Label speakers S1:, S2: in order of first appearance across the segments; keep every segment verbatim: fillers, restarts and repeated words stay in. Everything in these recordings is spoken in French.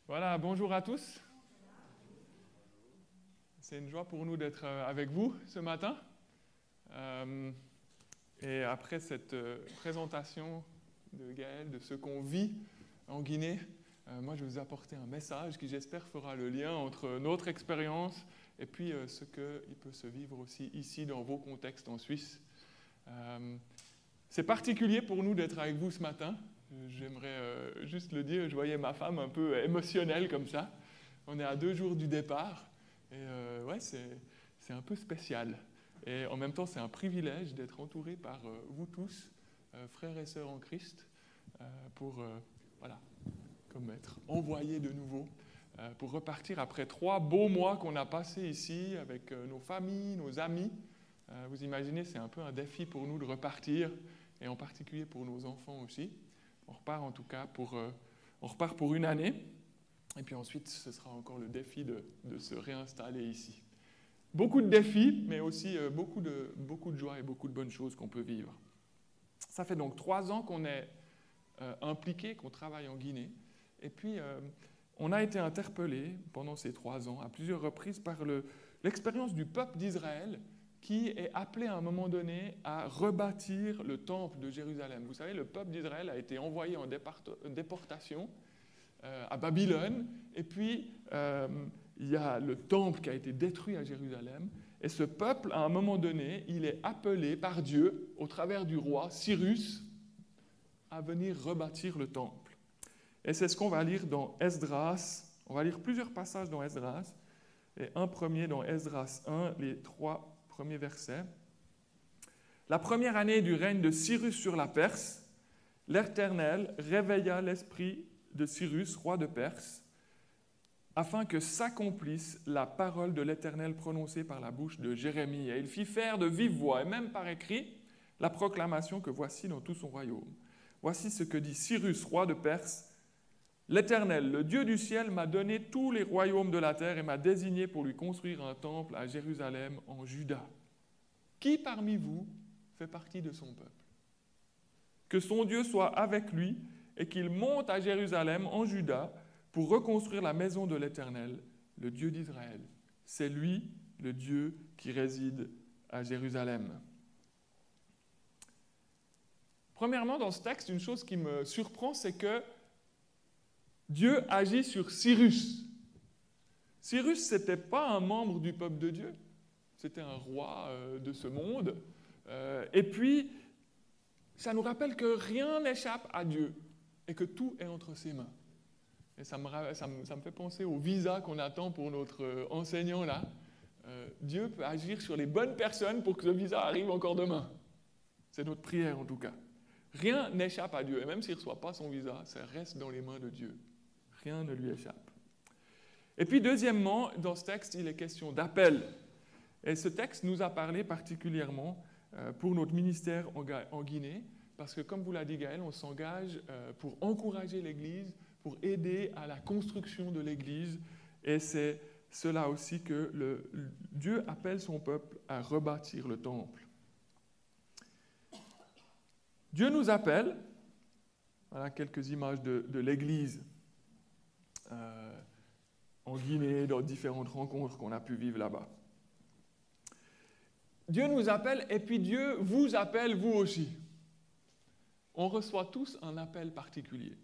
S1: Voilà, bonjour à tous. C'est une joie pour nous d'être avec vous ce matin. Euh, et après cette euh, présentation de Gaël, de ce qu'on vit en Guinée, euh, moi je vais vous apporter un message qui j'espère fera le lien entre notre expérience et puis euh, ce qu'il peut se vivre aussi ici dans vos contextes en Suisse. Euh, c'est particulier pour nous d'être avec vous ce matin. J'aimerais euh, juste le dire, je voyais ma femme un peu émotionnelle comme ça. On est à deux jours du départ et euh, ouais, c'est, c'est un peu spécial. Et en même temps, c'est un privilège d'être entouré par euh, vous tous, euh, frères et sœurs en Christ, euh, pour euh, voilà, comme être envoyés de nouveau, euh, pour repartir après trois beaux mois qu'on a passés ici avec euh, nos familles, nos amis. Euh, vous imaginez, c'est un peu un défi pour nous de repartir, et en particulier pour nos enfants aussi. On repart en tout cas pour, euh, on repart pour une année, et puis ensuite ce sera encore le défi de, de se réinstaller ici. Beaucoup de défis, mais aussi euh, beaucoup, de, beaucoup de joie et beaucoup de bonnes choses qu'on peut vivre. Ça fait donc trois ans qu'on est euh, impliqué, qu'on travaille en Guinée, et puis euh, on a été interpellé pendant ces trois ans à plusieurs reprises par le, l'expérience du peuple d'Israël qui est appelé à un moment donné à rebâtir le temple de Jérusalem. Vous savez, le peuple d'Israël a été envoyé en déportation euh, à Babylone, et puis euh, il y a le temple qui a été détruit à Jérusalem, et ce peuple, à un moment donné, il est appelé par Dieu, au travers du roi Cyrus, à venir rebâtir le temple. Et c'est ce qu'on va lire dans Esdras. On va lire plusieurs passages dans Esdras, et un premier dans Esdras un, les trois premiers versets. La première année du règne de Cyrus sur la Perse, l'Éternel réveilla l'esprit de Cyrus, roi de Perse, afin que s'accomplisse la parole de l'Éternel prononcée par la bouche de Jérémie. Et il fit faire de vive voix, et même par écrit, la proclamation que voici dans tout son royaume. Voici ce que dit Cyrus, roi de Perse. L'Éternel, le Dieu du ciel, m'a donné tous les royaumes de la terre et m'a désigné pour lui construire un temple à Jérusalem, en Juda. Qui parmi vous fait partie de son peuple? Que son Dieu soit avec lui et qu'il monte à Jérusalem, en Juda, pour reconstruire la maison de l'Éternel, le Dieu d'Israël. C'est lui, le Dieu, qui réside à Jérusalem. Premièrement, dans ce texte, une chose qui me surprend, c'est que Dieu agit sur Cyrus. Cyrus, ce n'était pas un membre du peuple de Dieu, c'était un roi euh, de ce monde. Euh, et puis, ça nous rappelle que rien n'échappe à Dieu et que tout est entre ses mains. Et ça me, ça me, ça me fait penser au visa qu'on attend pour notre enseignant là. Euh, Dieu peut agir sur les bonnes personnes pour que ce visa arrive encore demain. C'est notre prière en tout cas. Rien n'échappe à Dieu. Et même s'il ne reçoit pas son visa, ça reste dans les mains de Dieu. Rien ne lui échappe. Et puis deuxièmement, dans ce texte, il est question d'appel. Et ce texte nous a parlé particulièrement euh, pour notre ministère en, Ga- en Guinée, parce que comme vous l'a dit Gaël, on s'engage euh, pour encourager l'Église, pour aider à la construction de l'Église. Et c'est cela aussi que le, Dieu appelle son peuple à rebâtir le temple. Dieu nous appelle, voilà quelques images de, de l'Église euh, en Guinée, dans différentes rencontres qu'on a pu vivre là-bas. Dieu nous appelle et puis Dieu vous appelle vous aussi. On reçoit tous un appel particulier.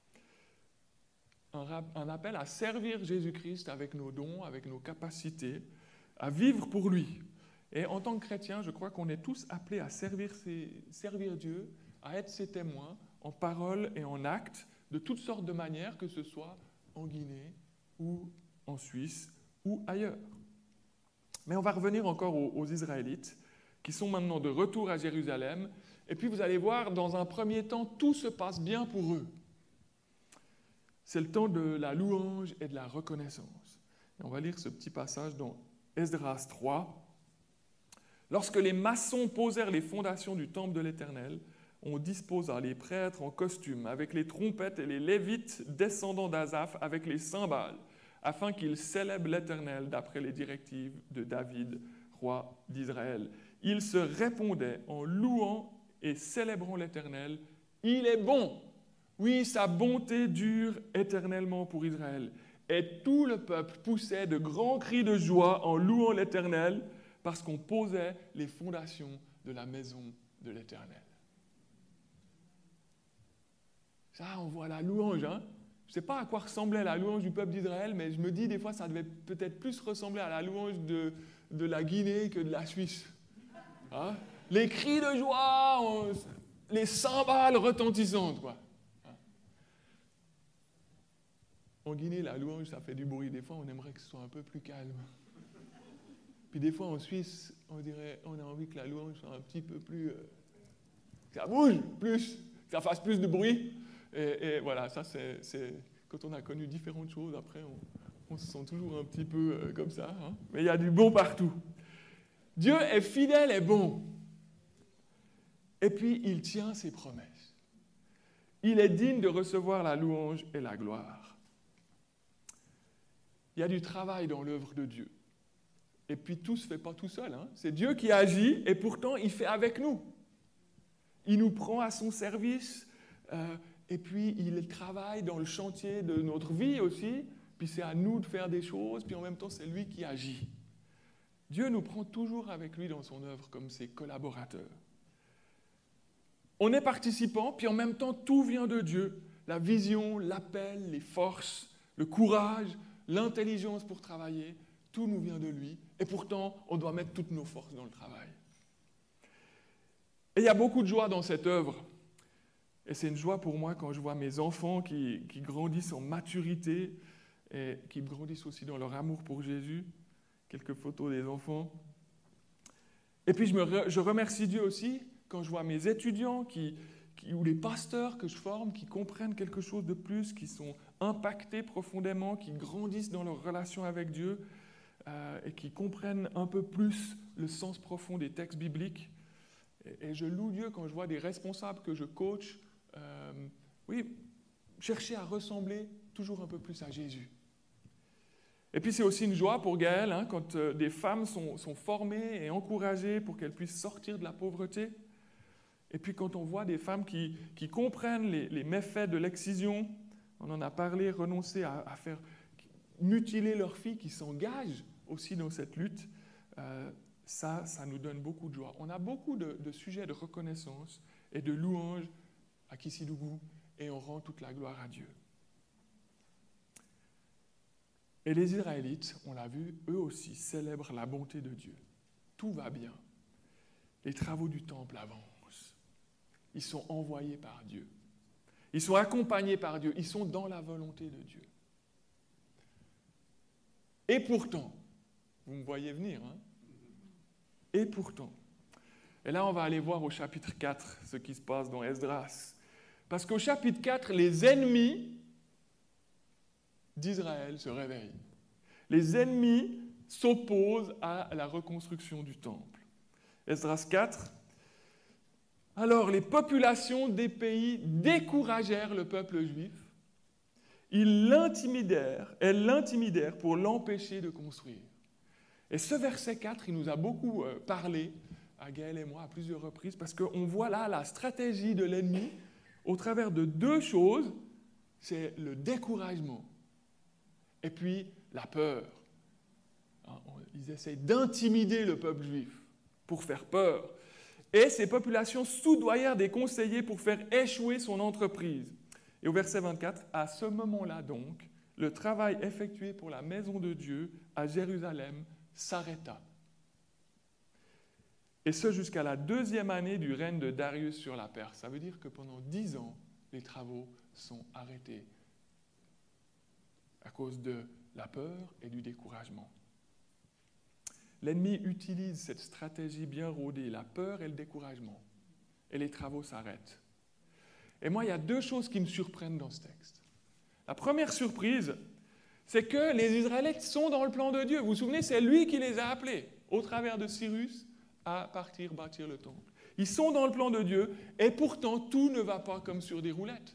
S1: Un, rap- un appel à servir Jésus-Christ avec nos dons, avec nos capacités, à vivre pour lui. Et en tant que chrétien, je crois qu'on est tous appelés à servir, ses, servir Dieu, à être ses témoins, en parole et en acte, de toutes sortes de manières, que ce soit en Guinée ou en Suisse ou ailleurs. Mais on va revenir encore aux, aux Israélites, qui sont maintenant de retour à Jérusalem. Et puis vous allez voir, dans un premier temps, tout se passe bien pour eux. C'est le temps de la louange et de la reconnaissance. Et on va lire ce petit passage dans Esdras trois. Lorsque les maçons posèrent les fondations du temple de l'Éternel, on disposa les prêtres en costume, avec les trompettes, et les lévites descendants d'Asaph avec les cymbales, afin qu'ils célèbrent l'Éternel d'après les directives de David, roi d'Israël. Ils se répondaient en louant et célébrant l'Éternel. Il est bon, Oui, sa bonté dure éternellement pour Israël. Et tout le peuple poussait de grands cris de joie en louant l'Éternel parce qu'on posait les fondations de la maison de l'Éternel. Ça, on voit la louange. Hein? Je ne sais pas à quoi ressemblait la louange du peuple d'Israël, mais je me dis des fois ça devait peut-être plus ressembler à la louange de, de la Guinée que de la Suisse. Hein? Les cris de joie, on, les cymbales retentissantes, quoi. En Guinée, la louange, ça fait du bruit. Des fois, on aimerait que ce soit un peu plus calme. Puis des fois, en Suisse, on dirait, on a envie que la louange soit un petit peu plus... Euh, que ça bouge plus, que ça fasse plus de bruit. Et, et voilà, ça, c'est, c'est... Quand on a connu différentes choses, après, on, on se sent toujours un petit peu euh, comme ça. Hein? Mais il y a du bon partout. Dieu est fidèle et bon. Et puis, il tient ses promesses. Il est digne de recevoir la louange et la gloire. Il y a du travail dans l'œuvre de Dieu. Et puis tout ne se fait pas tout seul. Hein. C'est Dieu qui agit et pourtant il fait avec nous. Il nous prend à son service euh, et puis il travaille dans le chantier de notre vie aussi. Puis c'est à nous de faire des choses, puis en même temps c'est lui qui agit. Dieu nous prend toujours avec lui dans son œuvre comme ses collaborateurs. On est participant, puis en même temps tout vient de Dieu. La vision, l'appel, les forces, le courage, l'intelligence pour travailler, tout nous vient de lui. Et pourtant, on doit mettre toutes nos forces dans le travail. Et il y a beaucoup de joie dans cette œuvre. Et c'est une joie pour moi quand je vois mes enfants qui, qui grandissent en maturité et qui grandissent aussi dans leur amour pour Jésus. Quelques photos des enfants. Et puis je, me re, je remercie Dieu aussi quand je vois mes étudiants qui, qui, ou les pasteurs que je forme qui comprennent quelque chose de plus, qui sont impactés profondément, qui grandissent dans leur relation avec Dieu euh, et qui comprennent un peu plus le sens profond des textes bibliques. Et, et je loue Dieu quand je vois des responsables que je coach, euh, oui, chercher à ressembler toujours un peu plus à Jésus. Et puis c'est aussi une joie pour Gaëlle hein, quand euh, des femmes sont, sont formées et encouragées pour qu'elles puissent sortir de la pauvreté. Et puis quand on voit des femmes qui, qui comprennent les, les méfaits de l'excision, on en a parlé, renoncer à, à faire mutiler leurs filles, qui s'engagent aussi dans cette lutte, euh, ça, ça nous donne beaucoup de joie. On a beaucoup de, de sujets de reconnaissance et de louange à Kisidougou et on rend toute la gloire à Dieu. Et les Israélites, on l'a vu, eux aussi célèbrent la bonté de Dieu. Tout va bien. Les travaux du temple avancent. Ils sont envoyés par Dieu. Ils sont accompagnés par Dieu. Ils sont dans la volonté de Dieu. Et pourtant, vous me voyez venir, hein? Et pourtant, et là on va aller voir au chapitre quatre ce qui se passe dans Esdras. Parce qu'au chapitre quatre, les ennemis d'Israël se réveillent. Les ennemis s'opposent à la reconstruction du temple. Esdras quatre. Alors les populations des pays découragèrent le peuple juif. Ils l'intimidèrent, elles l'intimidèrent pour l'empêcher de construire. Et ce verset quatre, il nous a beaucoup parlé, à Gaël et moi, à plusieurs reprises, parce qu'on voit là la stratégie de l'ennemi au travers de deux choses. C'est le découragement et puis la peur. Ils essayent d'intimider le peuple juif pour faire peur. Et ces populations soudoyèrent des conseillers pour faire échouer son entreprise. Et au verset vingt-quatre, à ce moment-là donc, le travail effectué pour la maison de Dieu à Jérusalem s'arrêta. Et ce jusqu'à la deuxième année du règne de Darius sur la Perse. Ça veut dire que pendant dix ans, les travaux sont arrêtés à cause de la peur et du découragement. L'ennemi utilise cette stratégie bien rodée, la peur et le découragement. Et les travaux s'arrêtent. Et moi, il y a deux choses qui me surprennent dans ce texte. La première surprise, c'est que les Israélites sont dans le plan de Dieu. Vous vous souvenez, c'est lui qui les a appelés, au travers de Cyrus, à partir bâtir le temple. Ils sont dans le plan de Dieu, et pourtant, tout ne va pas comme sur des roulettes.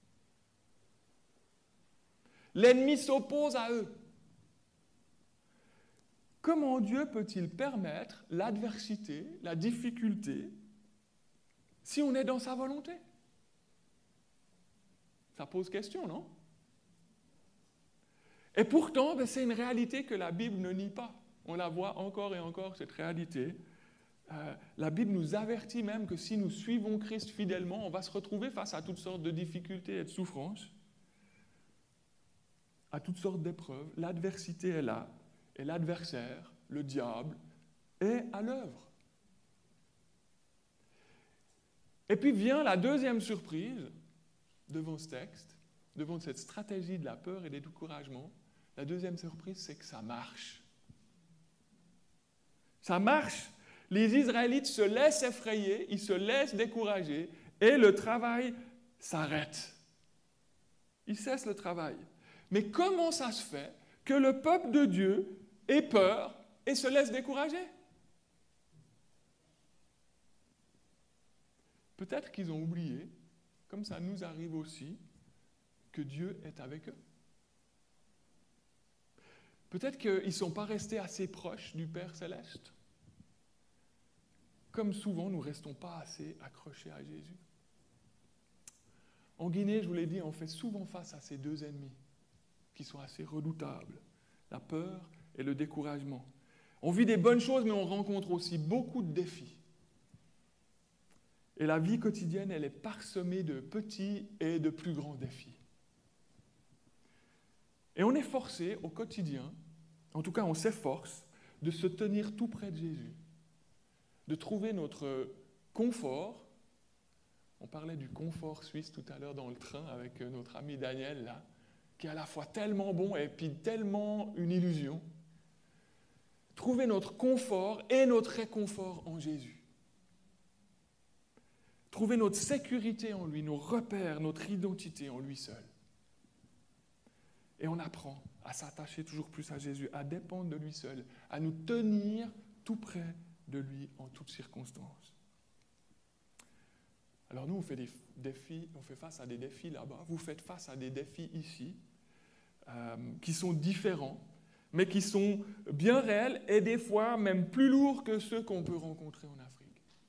S1: L'ennemi s'oppose à eux. Comment Dieu peut-il permettre l'adversité, la difficulté, si on est dans sa volonté ? Ça pose question, non? Et pourtant, ben, c'est une réalité que la Bible ne nie pas. On la voit encore et encore, cette réalité. Euh, la Bible nous avertit même que si nous suivons Christ fidèlement, on va se retrouver face à toutes sortes de difficultés et de souffrances, à toutes sortes d'épreuves. L'adversité est là, et l'adversaire, le diable, est à l'œuvre. Et puis vient la deuxième surprise devant ce texte, devant cette stratégie de la peur et des découragements. La deuxième surprise, c'est que ça marche. Ça marche. Les Israélites se laissent effrayer, ils se laissent décourager, et le travail s'arrête. Ils cessent le travail. Mais comment ça se fait que le peuple de Dieu ait peur et se laisse décourager? Peut-être qu'ils ont oublié, comme ça nous arrive aussi, que Dieu est avec eux. Peut-être qu'ils ne sont pas restés assez proches du Père Céleste. Comme souvent, nous ne restons pas assez accrochés à Jésus. En Guinée, je vous l'ai dit, on fait souvent face à ces deux ennemis qui sont assez redoutables, la peur et le découragement. On vit des bonnes choses, mais on rencontre aussi beaucoup de défis. Et la vie quotidienne, elle est parsemée de petits et de plus grands défis. Et on est forcé au quotidien, en tout cas on s'efforce, de se tenir tout près de Jésus, de trouver notre confort. On parlait du confort suisse tout à l'heure dans le train avec notre ami Daniel, là, qui est à la fois tellement bon et puis tellement une illusion. Trouver notre confort et notre réconfort en Jésus. Trouver notre sécurité en lui, nos repères, notre identité en lui seul. Et on apprend à s'attacher toujours plus à Jésus, à dépendre de lui seul, à nous tenir tout près de lui en toutes circonstances. Alors nous, on fait des défis, on fait face à des défis là-bas. Vous faites face à des défis ici, euh, qui sont différents, mais qui sont bien réels et des fois même plus lourds que ceux qu'on peut rencontrer en Afrique.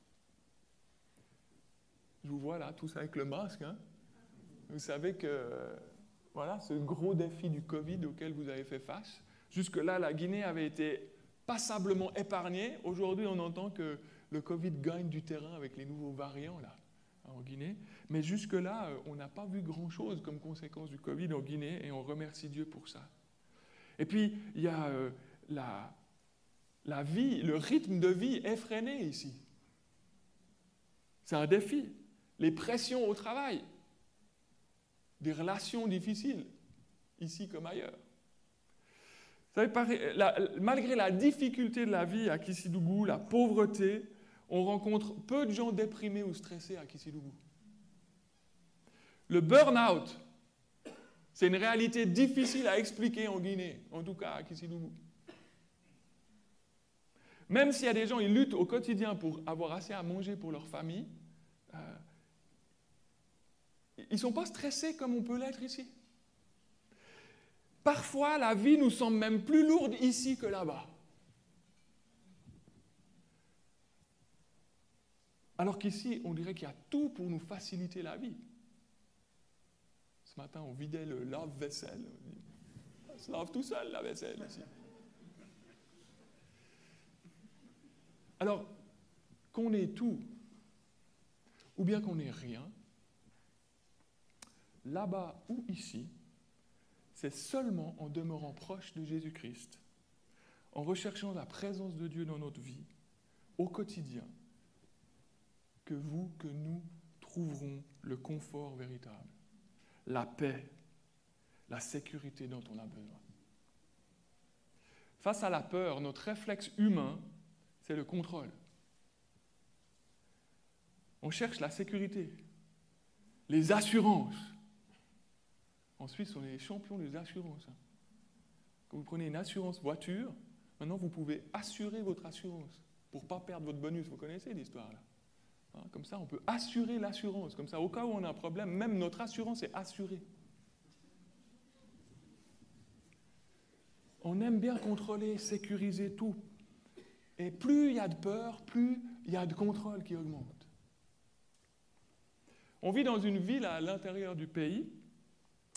S1: Je vous vois là, tous avec le masque. Hein. Vous savez que voilà, ce gros défi du Covid auquel vous avez fait face, jusque-là, la Guinée avait été passablement épargnée. Aujourd'hui, on entend que le Covid gagne du terrain avec les nouveaux variants là, en Guinée. Mais jusque-là, on n'a pas vu grand-chose comme conséquence du Covid en Guinée et on remercie Dieu pour ça. Et puis, il y a euh, la, la vie, le rythme de vie effréné ici. C'est un défi. Les pressions au travail, des relations difficiles, ici comme ailleurs. Vous savez, la, malgré la difficulté de la vie à Kissidougou, la pauvreté, on rencontre peu de gens déprimés ou stressés à Kissidougou. Le burn-out, c'est une réalité difficile à expliquer en Guinée, en tout cas à Kissidougou. Même s'il y a des gens, ils luttent au quotidien pour avoir assez à manger pour leur famille, euh, ils ne sont pas stressés comme on peut l'être ici. Parfois, la vie nous semble même plus lourde ici que là-bas. Alors qu'ici, on dirait qu'il y a tout pour nous faciliter la vie. Ce matin, on vidait le lave-vaisselle. Ça se lave tout seul, la vaisselle, ici. Alors, qu'on ait tout, ou bien qu'on n'ait rien, là-bas ou ici, c'est seulement en demeurant proche de Jésus-Christ, en recherchant la présence de Dieu dans notre vie, au quotidien, que vous, que nous trouverons le confort véritable, la paix, la sécurité dont on a besoin. Face à la peur, notre réflexe humain, c'est le contrôle. On cherche la sécurité, les assurances. En Suisse, on est les champions des assurances. Quand vous prenez une assurance voiture, maintenant vous pouvez assurer votre assurance pour ne pas perdre votre bonus. Vous connaissez l'histoire-là. Comme ça, on peut assurer l'assurance. Comme ça, au cas où on a un problème, même notre assurance est assurée. On aime bien contrôler, sécuriser tout. Et plus il y a de peur, plus il y a de contrôle qui augmente. On vit dans une ville à l'intérieur du pays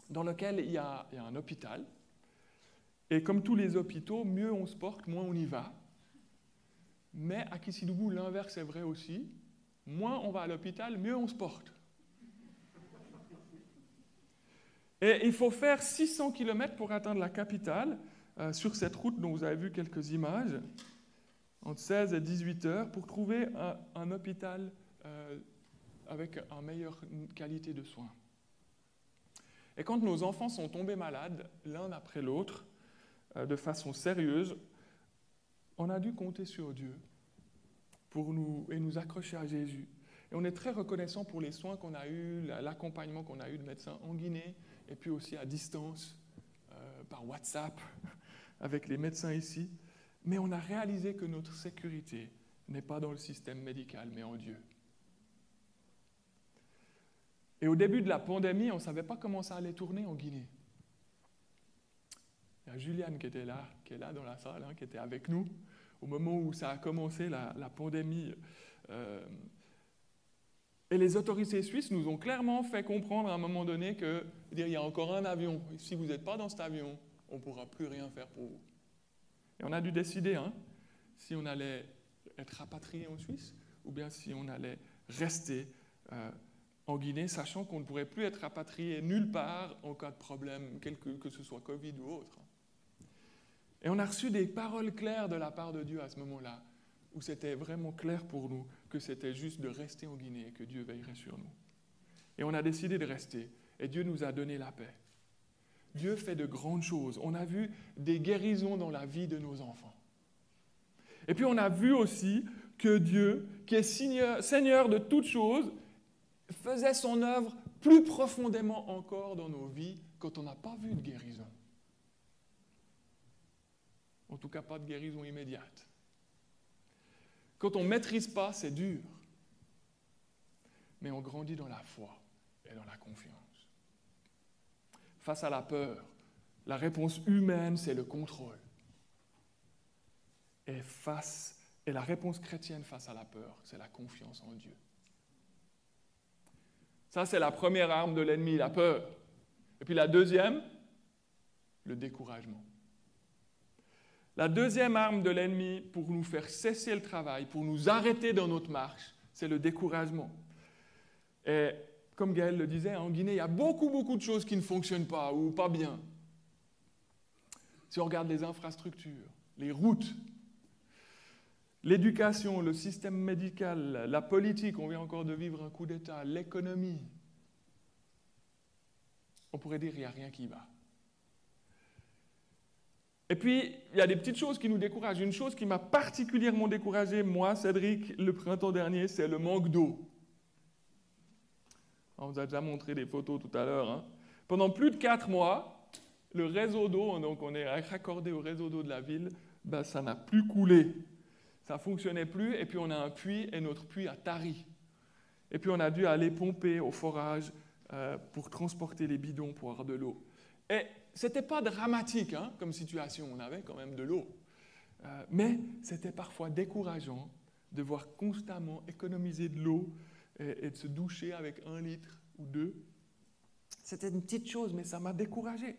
S1: dans lequel il y a, il y a un hôpital. Et comme tous les hôpitaux, mieux on se porte, moins on y va. Mais à Kisidougou, l'inverse est vrai aussi. Moins on va à l'hôpital, mieux on se porte. Et il faut faire six cents kilomètres pour atteindre la capitale, euh, sur cette route dont vous avez vu quelques images, entre seize et dix-huit heures, pour trouver un, un hôpital euh, avec une meilleure qualité de soins. Et quand nos enfants sont tombés malades, l'un après l'autre, euh, de façon sérieuse, on a dû compter sur Dieu pour nous, et nous accrocher à Jésus. Et on est très reconnaissant pour les soins qu'on a eus, l'accompagnement qu'on a eu de médecins en Guinée, et puis aussi à distance, euh, par WhatsApp, avec les médecins ici. Mais on a réalisé que notre sécurité n'est pas dans le système médical, mais en Dieu. Et au début de la pandémie, on ne savait pas comment ça allait tourner en Guinée. Il y a Juliane qui était là, qui est là dans la salle, hein, qui était avec nous, au moment où ça a commencé, la, la pandémie. Euh, et les autorités suisses nous ont clairement fait comprendre à un moment donné que, dire, il y a encore un avion, si vous n'êtes pas dans cet avion, on ne pourra plus rien faire pour vous. Et on a dû décider hein, si on allait être rapatrié en Suisse ou bien si on allait rester euh, en Guinée, sachant qu'on ne pourrait plus être rapatrié nulle part en cas de problème, quel que, que ce soit Covid ou autre. Et on a reçu des paroles claires de la part de Dieu à ce moment-là, où c'était vraiment clair pour nous que c'était juste de rester en Guinée et que Dieu veillerait sur nous. Et on a décidé de rester, et Dieu nous a donné la paix. Dieu fait de grandes choses. On a vu des guérisons dans la vie de nos enfants. Et puis on a vu aussi que Dieu, qui est Seigneur, Seigneur de toutes choses, faisait son œuvre plus profondément encore dans nos vies quand on n'a pas vu de guérison. En tout cas, pas de guérison immédiate. Quand on ne maîtrise pas, c'est dur. Mais on grandit dans la foi et dans la confiance. Face à la peur, la réponse humaine, c'est le contrôle. Et, face, et la réponse chrétienne face à la peur, c'est la confiance en Dieu. Ça, c'est la première arme de l'ennemi, la peur. Et puis la deuxième, le découragement. La deuxième arme de l'ennemi pour nous faire cesser le travail, pour nous arrêter dans notre marche, c'est le découragement. Et comme Gaël le disait, en Guinée, il y a beaucoup, beaucoup de choses qui ne fonctionnent pas ou pas bien. Si on regarde les infrastructures, les routes, l'éducation, le système médical, la politique, on vient encore de vivre un coup d'État, l'économie, on pourrait dire qu'il n'y a rien qui va. Et puis, il y a des petites choses qui nous découragent. Une chose qui m'a particulièrement découragé, moi, Cédric, le printemps dernier, c'est le manque d'eau. On vous a déjà montré des photos tout à l'heure. Hein. Pendant plus de quatre mois, le réseau d'eau, donc on est raccordé au réseau d'eau de la ville, ben, ça n'a plus coulé. Ça ne fonctionnait plus, et puis on a un puits, et notre puits a tari. Et puis on a dû aller pomper au forage euh, pour transporter les bidons pour avoir de l'eau. Et ce n'était pas dramatique hein, comme situation, on avait quand même de l'eau. Euh, mais c'était parfois décourageant de voir constamment économiser de l'eau et, et de se doucher avec un litre ou deux. C'était une petite chose, mais ça m'a découragé.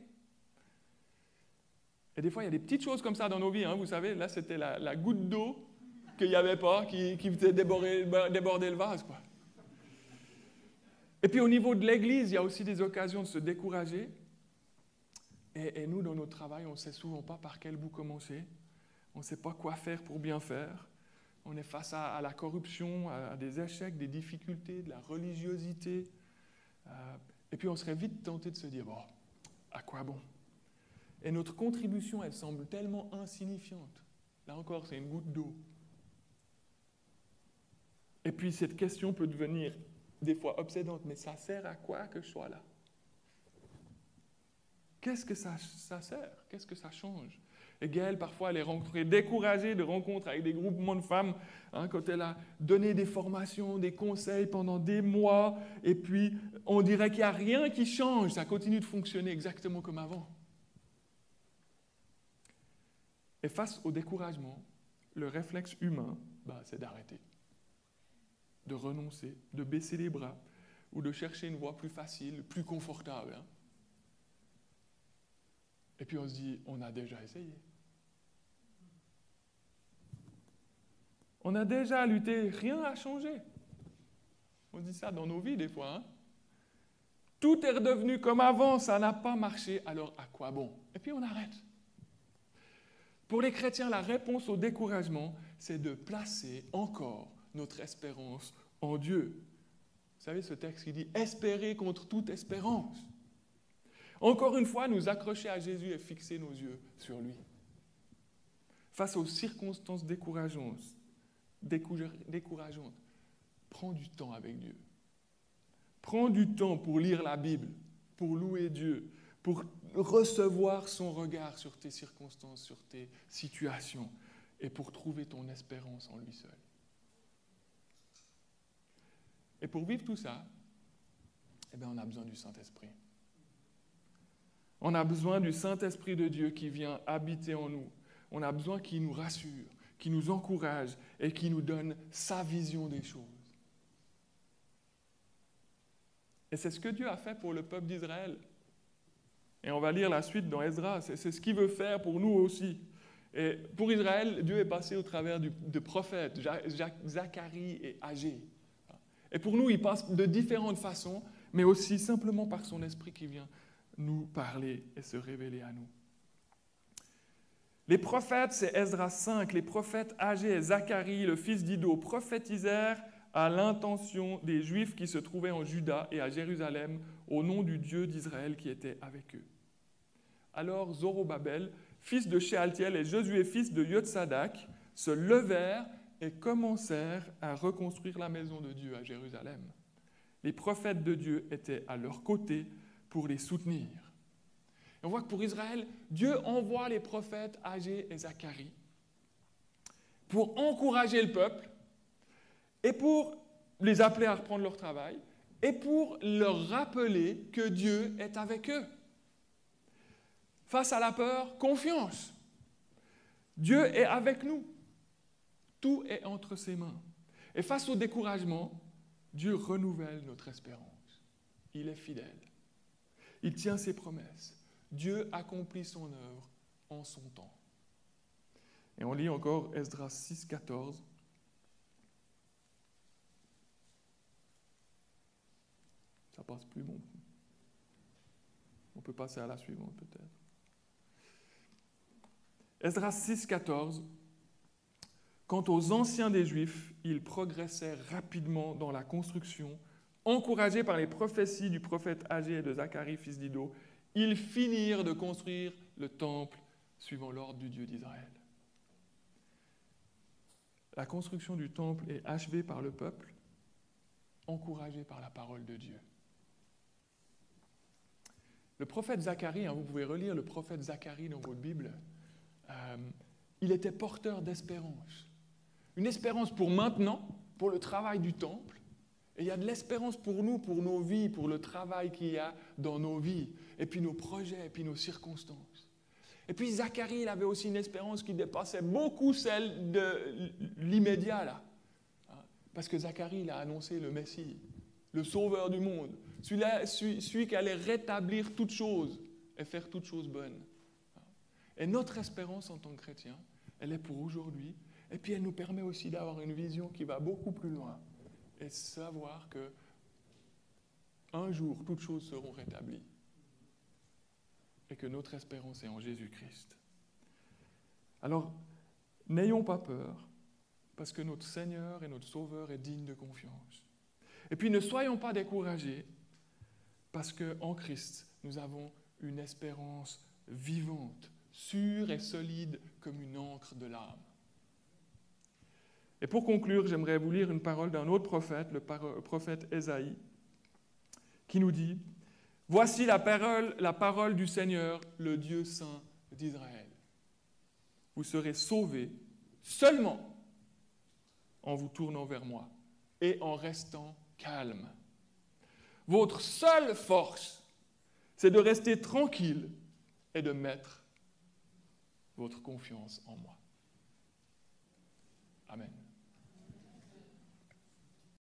S1: Et des fois, il y a des petites choses comme ça dans nos vies. Hein, vous savez, là, c'était la, la goutte d'eau qu'il n'y avait pas, qui, qui faisait déborder, déborder le vase, quoi. Et puis au niveau de l'Église, il y a aussi des occasions de se décourager. Et, et nous, dans notre travail, on ne sait souvent pas par quel bout commencer. On ne sait pas quoi faire pour bien faire. On est face à, à la corruption, à, à des échecs, des difficultés, de la religiosité. Euh, et puis on serait vite tenté de se dire, bon, à quoi bon? Et notre contribution, elle semble tellement insignifiante. Là encore, c'est une goutte d'eau. Et puis cette question peut devenir des fois obsédante, mais ça sert à quoi que je sois là? Qu'est-ce que ça, ça sert? Qu'est-ce que ça change? Et Gaëlle, parfois, elle est rencontrée, découragée de rencontres avec des groupements de femmes, hein, quand elle a donné des formations, des conseils pendant des mois, et puis on dirait qu'il n'y a rien qui change, ça continue de fonctionner exactement comme avant. Et face au découragement, le réflexe humain, bah, c'est d'arrêter, de renoncer, de baisser les bras, ou de chercher une voie plus facile, plus confortable. Hein. Et puis on se dit, on a déjà essayé. On a déjà lutté, rien n'a changé. On dit ça dans nos vies des fois. Hein? Tout est redevenu comme avant, ça n'a pas marché, alors à quoi bon? Et puis on arrête. Pour les chrétiens, la réponse au découragement, c'est de placer encore notre espérance en Dieu. Vous savez ce texte qui dit « Espérer contre toute espérance ». Encore une fois, nous accrocher à Jésus et fixer nos yeux sur lui. Face aux circonstances décourageantes, décourageantes, prends du temps avec Dieu. Prends du temps pour lire la Bible, pour louer Dieu, pour recevoir son regard sur tes circonstances, sur tes situations, et pour trouver ton espérance en lui seul. Et pour vivre tout ça, eh bien, on a besoin du Saint-Esprit. On a besoin du Saint-Esprit de Dieu qui vient habiter en nous. On a besoin qu'il nous rassure, qu'il nous encourage et qu'il nous donne sa vision des choses. Et c'est ce que Dieu a fait pour le peuple d'Israël. Et on va lire la suite dans Esdras. C'est, c'est ce qu'il veut faire pour nous aussi. Et pour Israël, Dieu est passé au travers du, de prophètes, Zacharie et Agé. Et pour nous, il passe de différentes façons, mais aussi simplement par son esprit qui vient nous parler et se révéler à nous. Les prophètes, c'est Esdras cinq. Les prophètes Agé et Zacharie, le fils d'Iddo, prophétisèrent à l'intention des Juifs qui se trouvaient en Juda et à Jérusalem au nom du Dieu d'Israël qui était avec eux. Alors Zorobabel, fils de Shealtiel, et Josué, fils de Yotsadak, se levèrent et commencèrent à reconstruire la maison de Dieu à Jérusalem. Les prophètes de Dieu étaient à leur côté pour les soutenir. Et on voit que pour Israël, Dieu envoie les prophètes Agé et Zacharie pour encourager le peuple et pour les appeler à reprendre leur travail et pour leur rappeler que Dieu est avec eux. Face à la peur, confiance. Dieu est avec nous. Tout est entre ses mains. Et face au découragement, Dieu renouvelle notre espérance. Il est fidèle. Il tient ses promesses. Dieu accomplit son œuvre en son temps. Et on lit encore Esdras six, quatorze. Ça passe plus bon. On peut passer à la suivante peut-être. Esdras six, quatorze. Quant aux anciens des Juifs, ils progressaient rapidement dans la construction, encouragés par les prophéties du prophète Agé et de Zacharie, fils d'Iddo. Ils finirent de construire le temple suivant l'ordre du Dieu d'Israël. La construction du temple est achevée par le peuple, encouragé par la parole de Dieu. Le prophète Zacharie, hein, vous pouvez relire le prophète Zacharie dans votre Bible, euh, il était porteur d'espérance. Une espérance pour maintenant, pour le travail du temple, et il y a de l'espérance pour nous, pour nos vies, pour le travail qu'il y a dans nos vies, et puis nos projets, et puis nos circonstances. Et puis Zacharie, il avait aussi une espérance qui dépassait beaucoup celle de l'immédiat, là. Parce que Zacharie, il a annoncé le Messie, le Sauveur du monde, celui-là, celui, celui qui allait rétablir toutes choses et faire toutes choses bonnes. Et notre espérance en tant que chrétien, elle est pour aujourd'hui, et puis elle nous permet aussi d'avoir une vision qui va beaucoup plus loin, et savoir que un jour, toutes choses seront rétablies, et que notre espérance est en Jésus-Christ. Alors, n'ayons pas peur, parce que notre Seigneur et notre Sauveur est digne de confiance. Et puis, ne soyons pas découragés, parce qu'en Christ, nous avons une espérance vivante, sûre et solide comme une ancre de l'âme. Et pour conclure, j'aimerais vous lire une parole d'un autre prophète, le prophète Ésaïe, qui nous dit « Voici la parole, la parole du Seigneur, le Dieu saint d'Israël. Vous serez sauvés seulement en vous tournant vers moi et en restant calme. Votre seule force, c'est de rester tranquille et de mettre votre confiance en moi. » Amen.